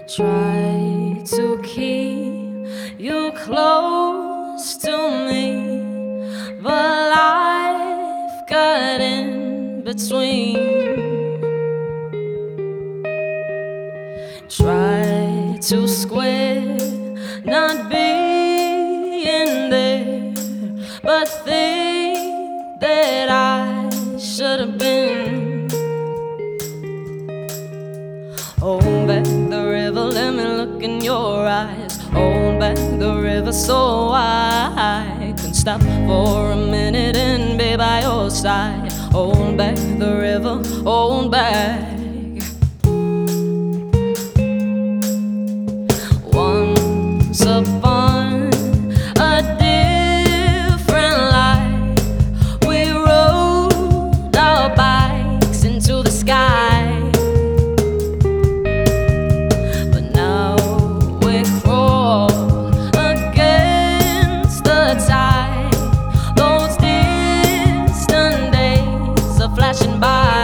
Try to keep you close to me, but life got in between. Try to square not being there, but think that I should have been. Hold back the river, let me look in your eyes. Hold back the river so I can stop for a minute and be by your side. Hold back the river, hold back. Once upon a different life, we rode our bikes into the sky. Flashing by.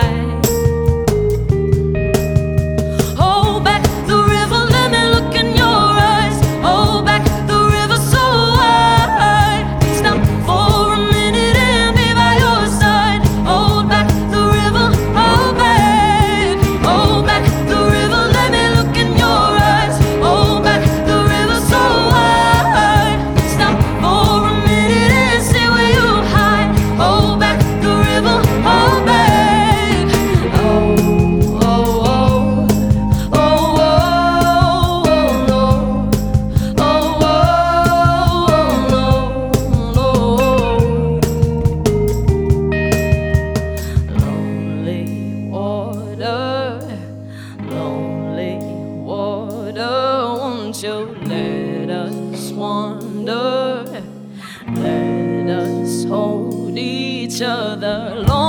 Hold back the river, let me look in your eyes. Hold back the river so I can stop for a minute and be by your side. Hold back the river, hold back. Hold back the river, let me look in your eyes. Hold back the river so I can stop for a minute and see where you hide. Hold back the river, hold back. Won't you let us wander? Let us hold each other long.